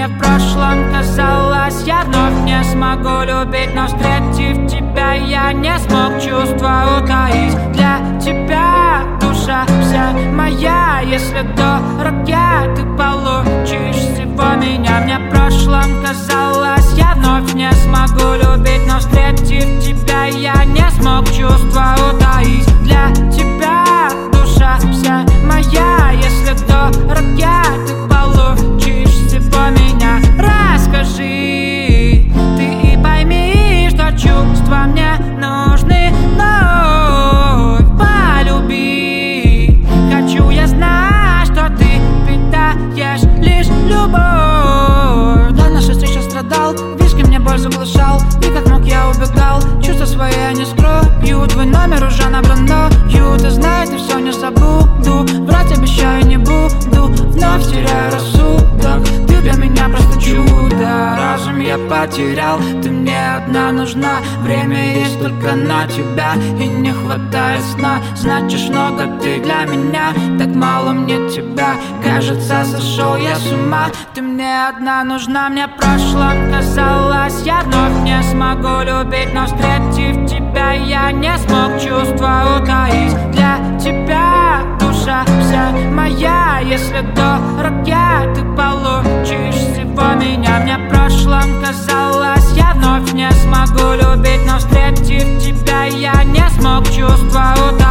мне в прошлом казалось, я вновь не смогу любить, но встретив тебя, я не смог чувства утаить. Для тебя душа вся моя, если дорог я, ты получишь всего меня. Мне в прошлом казалось, я вновь не смогу любить, но встретив тебя, я не смог чувства утаить. Для тебя душа вся моя, если дорог я, ты получишь всего меня. Расскажи, ты и пойми, что чувства мне нужны вновь. Полюби, хочу я знать, что ты питаешь лишь любовь. До нашей встречи страдал, виски мне боль заглушал, и как мог я убегал. Чувства свои я не скрою, твой номер уже набранную. Ты знаешь, ты все не забуду, врать обещаю не буду, вновь теряю рассудок, ты для меня просто чудо. Разум я потерял, ты мне одна нужна, время есть только на тебя, и не хватает сна. Значишь много ты для меня, так мало мне тебя, кажется, сошел я с ума. Ты мне одна нужна, мне в прошлом казалось, я вновь не смогу любить, но встретив тебя, я не смог чувства утаить. Для тебя душа вся моя, если дорог я, ты получишь всего меня. Мне в прошлом казалось, я вновь не смогу любить, но встретив тебя, я не смог чувства утаить.